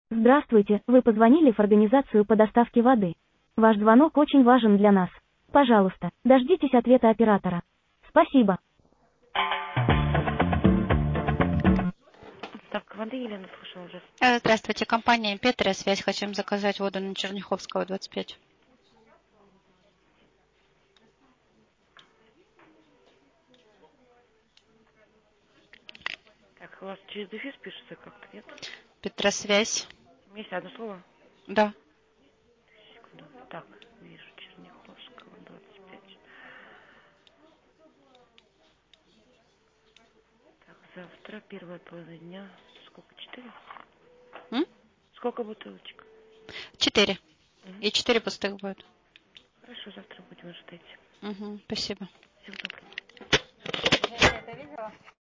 Здравствуйте, вы позвонили в организацию по доставке воды. Ваш звонок очень важен для нас. Пожалуйста, дождитесь ответа оператора. Спасибо. Доставка воды, Елена, слушаю уже. Здравствуйте, компания Петра Связь. Хотим заказать воду на Черняховского, 25. Так, у вас через дефис пишется как-то, нет? Петросвязь. Есть одно слово? Да. Секунду. Так, вижу, Черняховского, 25. Так, завтра, первая половина дня. Сколько, 4? Сколько бутылочек? 4. И 4 пустых будет. Хорошо, завтра будем ждать. Спасибо. Всего доброго.